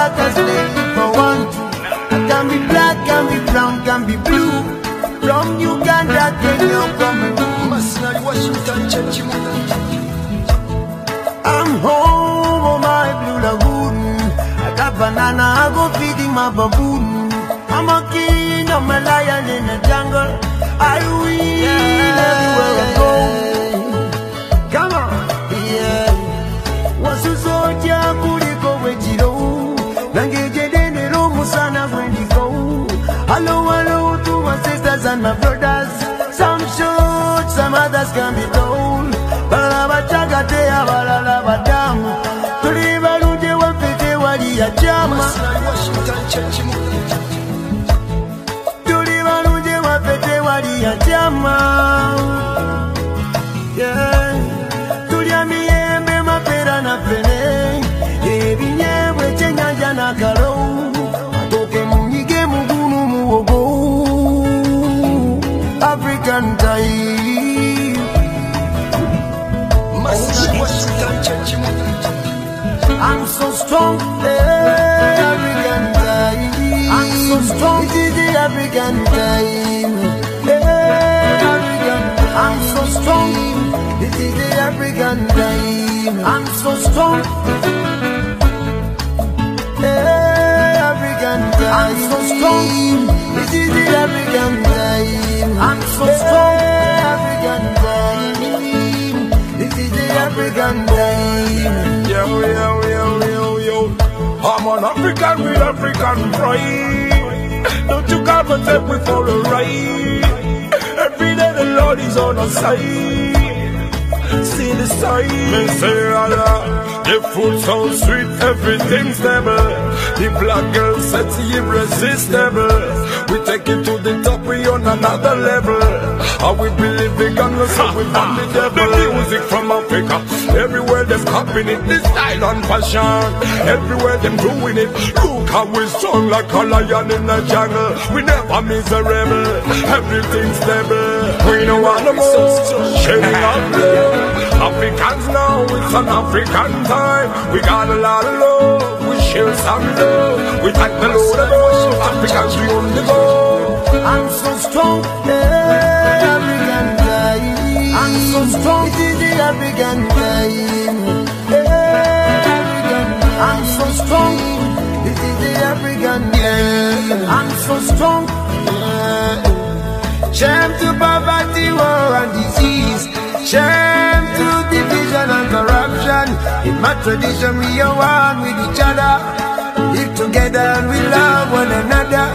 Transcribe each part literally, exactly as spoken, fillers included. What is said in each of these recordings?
like a slave for one. I can be black, can be brown, can be blue. From Uganda, Kenya, Cameroon. I'm home on my blue lagoon. I got banana, I go feeding my baboon. I'm a king, I'm a lion in the jungle. I win yeah. everywhere I go. Come on, yeah. Wasusoja kuliko wejiro. Nangeje dene lo musana wendigo. Hello, hello to my sisters and my brothers. Some short, some others can be told. Balaba chagate ya balala badamu. Tuliba lunje wapete wali ya chama. Tuliba lunje wapete wali ya chama. Yeah. Tulia miembe mapera na pene. Ebi nyewe chenyanja na karo. Atoke munige mugunu muogo. African time. I'm so strong, eh, African time. I'm so strong, it is the African time. Eh, African time. I'm so strong, it is the African time. I'm so strong, eh, African time. I'm so strong, it is the African time. I'm so strong, eh, African time. This is the African time. Yo, yo, yo, yo, yo. I'm an African with African pride. Don't you come and take me for a ride. Every day the Lord is on our side. See the sign. Me say Allah, the food so sweet, everything stable. The black girl sexy, irresistible. We take it to the top, we on another level. How we believe in God, so we find the devil. The music from Africa, everywhere them copying it. This style and passion, everywhere them doing it. Look how we strong like a lion in the jungle. We never miserable, everything's stable. We don't want no more sharing our love. Africans now, it's an African time. We got a lot of love, we share some love. We thank the Lord above, Africans we on the go. I'm so strong, eh, African time. I'm so strong, it is the African time. Eh, African time. I'm so strong, it is the African time. I'm so strong, yeah. Shame to poverty, war and disease. Shame to division and corruption. In my tradition we are one with each other. Live together and we love one another.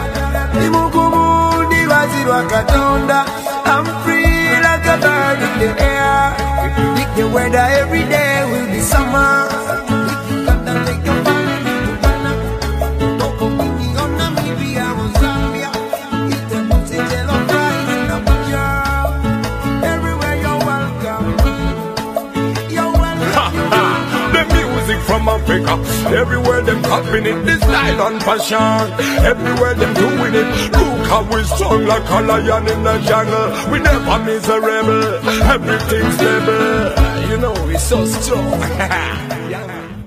I'm free like a bird in the air. We predict the weather every day will be summer. From Africa, everywhere them copying it, this style and passion. Everywhere them doing it. Look how we strong like a lion in the jungle. We never miserable, everything's stable. You know, we're so strong. Yeah.